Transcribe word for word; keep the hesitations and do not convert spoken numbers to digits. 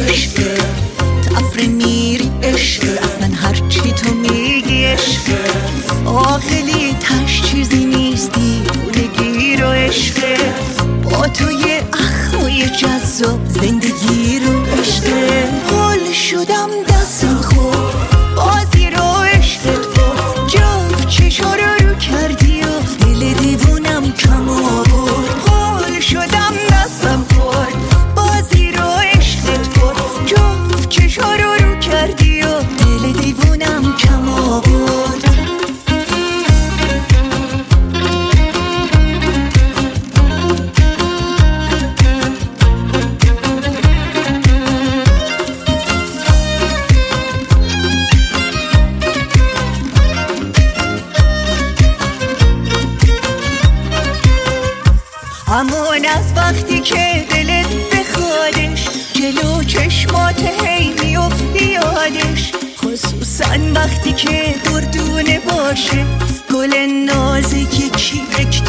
عشقه، تفره میری عشقه، اصلا هرچی تو میگی عشقه، عاقلی تش چیزی نیستی، دیوونگی رو عشقه، با توی اخوی جذاب زندگی رو عشقه، حال شدم دستم خود بازی رو عشقت بود، جفت چشا رو رو کردی و دل دیوونم کم آورد، حال شدم دستم خود بازی رو عشقت بود، جفت چشا رو رو کردی و دل دیوونم کم آورد. همون از وقتی که دلت بخوادش جلو چشمات هی میفتی یادش، خصوصا وقتی که دردونه باشه گل نازک یکی یک